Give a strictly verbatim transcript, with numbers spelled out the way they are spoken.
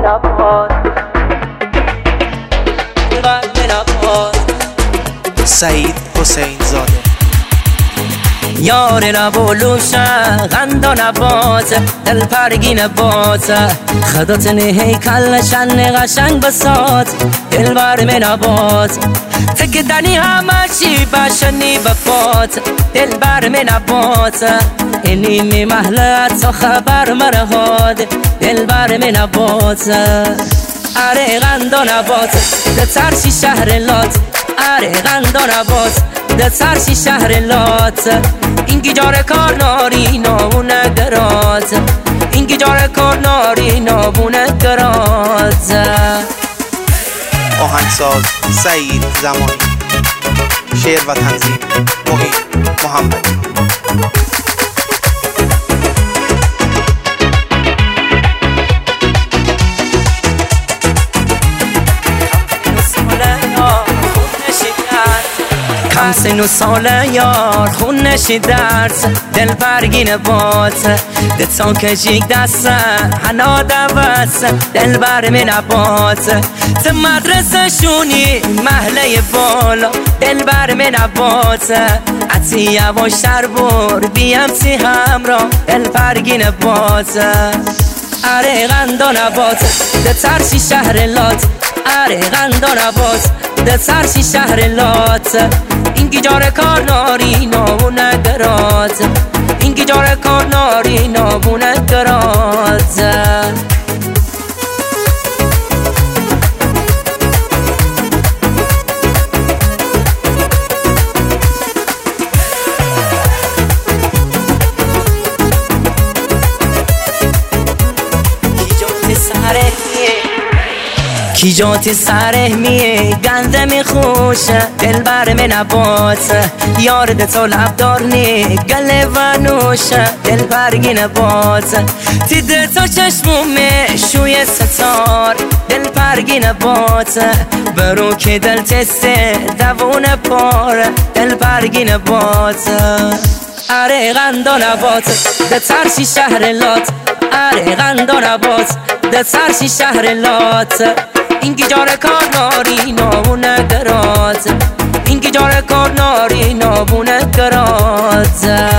سعید حسین زاده. یار نبولوشه غندو نباته دل پرگی نباته خدات نهی کلشن قشنگ بسات دل بر می نبات تگدنی همه چی بشنی بفات دل بر می نبات اینی می محلت و خبر مرهاد دل بر می نبات اره غندو نبات ده ترشی شهر لات اره غندو نبات ده ترشی شهر لات اینگی جاره کار ناری نابونه گرات اینگی جاره کار ناری نابونه گرات. آهنگساز سعید زمانی. شعر و تنظیم محیط محمدی. کم سن و ساله یار خون نشی درس دل پرگین بات ده تا کشیک دسته هنا دوست دل بر می نبات ت مدرسه شونی محله بالا دل بر می نبات عطی یواشتر بر بیم تی همرا دل پرگین بات اره غندو نبات ده ترشی شهر لات اره غندو نبات ده ترشی شهر لات اینگی جاره کار ناری نابونه گرات اینگی جاره کار ناری نابونه گرات. کی جاتی سره میه گنده میخوشه دل بر می نبات یار ده تو لبدار نی گله و نوشه دل برگی نبات تی ده تو چشمومه شوی ستار دل برگی نبات برو که دل تسته دوون پار دل برگی نبات اره غندو نبات ده ترشی شهر لات اره غندو نبات ده ترشی شهر لات اینگی جاره کار ناری نابونه گرات اینگی جاره کار ناری نابونه گرات.